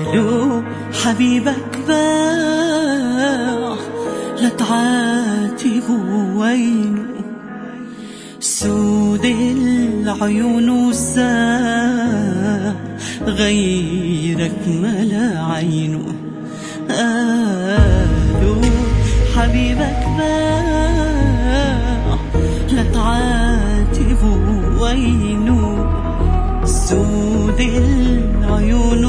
لو حبيبك باع لا تعاتب وينه، سود العيون وساع غيرك ملا عينه. قالوا حبيبك باع لا تعاتب وينه، سود العيون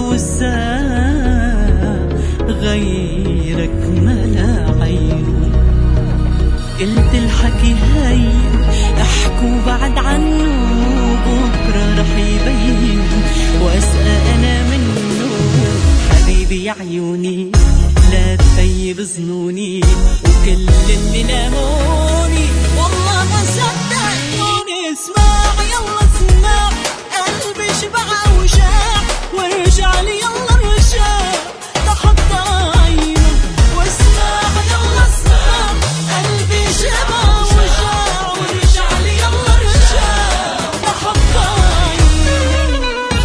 وساع غيرك ملا عينه. قلت الحكي هين احكوا بعد عنه، بكرة رح يبين واسأل انا منه. حبيبي يا عيوني لا تخيب ظنوني، وكل اللي ناموني والله ما صدقوني. اسمع يلا اسمع، قلبي شبع وجاع، وارجع لي يلا ارجع لحتى عينه. واسمع يلا اسمع، قلبي شبع وجاع، وارجع لي يلا ارجع لحتى عينه.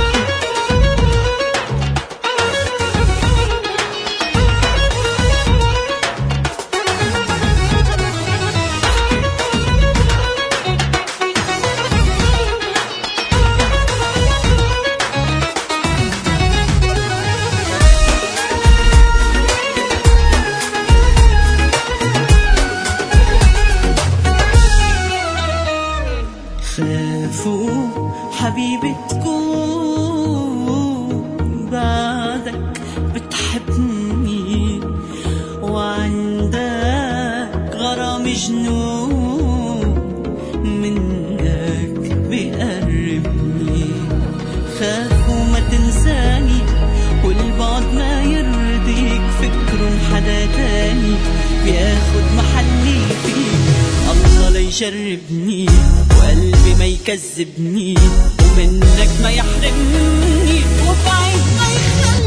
خافوا حبيبي تكون بعدك بتحبني، وعندك غرام جنون منك بقربني. خافوا ما تنساني والبعد ما يرضيك، فكرهم حدا تاني بياخد محلي فيك. الله لا يجربني وقلبي ما يكذبني، ومنك ما يحرمني، وبعيد ما يخليني.